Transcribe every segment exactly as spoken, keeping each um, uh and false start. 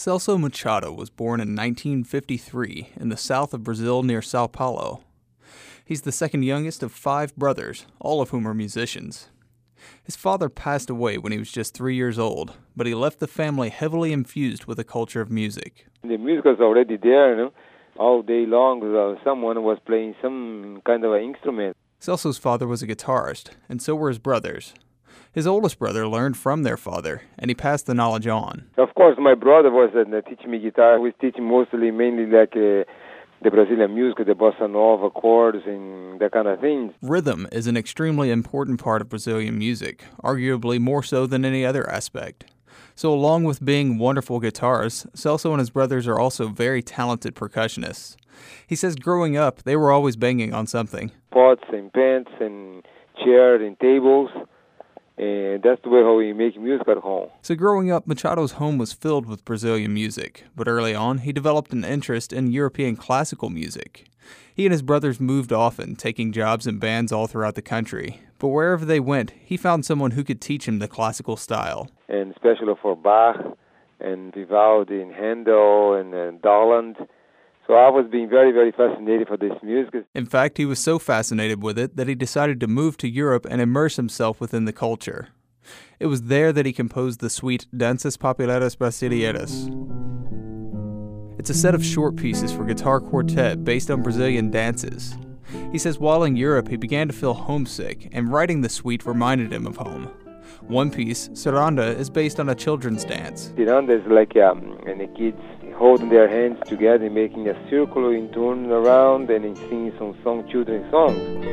Celso Machado was born in nineteen fifty-three in the south of Brazil near Sao Paulo. He's the second youngest of five brothers, all of whom are musicians. His father passed away when he was just three years old, but he left the family heavily infused with a culture of music. The music was already there, you know. All day long, uh, someone was playing some kind of an instrument. Celso's father was a guitarist, and so were his brothers. His oldest brother learned from their father, and he passed the knowledge on. Of course, my brother was uh, teaching me guitar. He was teaching mostly, mainly like uh, the Brazilian music, the bossa nova chords and that kind of things. Rhythm is an extremely important part of Brazilian music, arguably more so than any other aspect. So along with being wonderful guitarists, Celso and his brothers are also very talented percussionists. He says growing up, they were always banging on something. Pots and pans and chairs and tables. And that's the way how we make music at home. So growing up, Machado's home was filled with Brazilian music, but early on, he developed an interest in European classical music. He and his brothers moved often, taking jobs in bands all throughout the country. But wherever they went, he found someone who could teach him the classical style. And especially for Bach and Vivaldi and Handel and uh, Daland. So I was being very, very fascinated for this music. In fact, he was so fascinated with it that he decided to move to Europe and immerse himself within the culture. It was there that he composed the suite Danças Populares Brasileiras. It's a set of short pieces for guitar quartet based on Brazilian dances. He says while in Europe, he began to feel homesick, and writing the suite reminded him of home. One piece, Ciranda, is based on a children's dance. Ciranda is like um, and the kids holding their hands together, making a circle in turn around and singing some song, children's songs.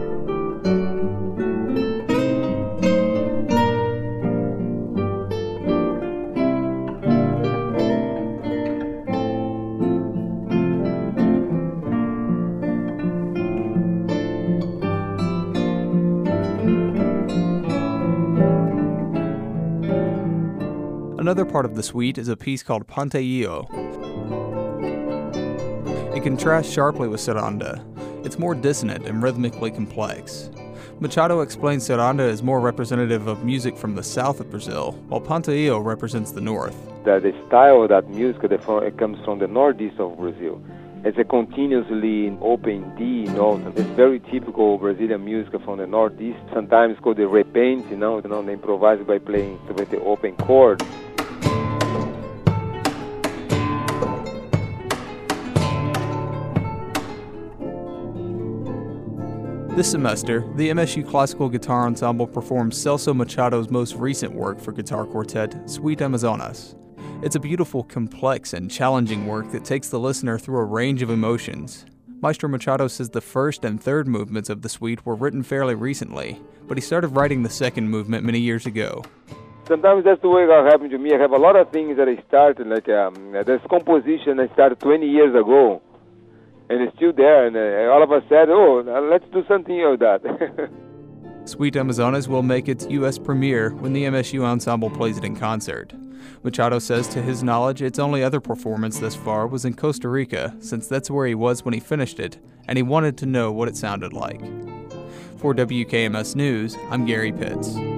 Another part of the suite is a piece called Panteio. It contrasts sharply with Ciranda. It's more dissonant and rhythmically complex. Machado explains Ciranda is more representative of music from the south of Brazil, while Panteio represents the north. The, the style of that music it comes from the northeast of Brazil. It's a continuously open D note. It's very typical Brazilian music from the northeast. Sometimes called the repente, you know, you know, they improvise by playing with the open chord. This semester, the M S U Classical Guitar Ensemble performed Celso Machado's most recent work for guitar quartet, Suite Amazonas. It's a beautiful, complex, and challenging work that takes the listener through a range of emotions. Maestro Machado says the first and third movements of the suite were written fairly recently, but he started writing the second movement many years ago. Sometimes that's the way it happened to me. I have a lot of things that I started, like um, this composition I started twenty years ago. And it's still there, and uh, all of us said, oh, let's do something of that. Suite Amazonas will make its U S premiere when the M S U Ensemble plays it in concert. Machado says to his knowledge, its only other performance thus far was in Costa Rica, since that's where he was when he finished it, and he wanted to know what it sounded like. For W K M S News, I'm Gary Pitts.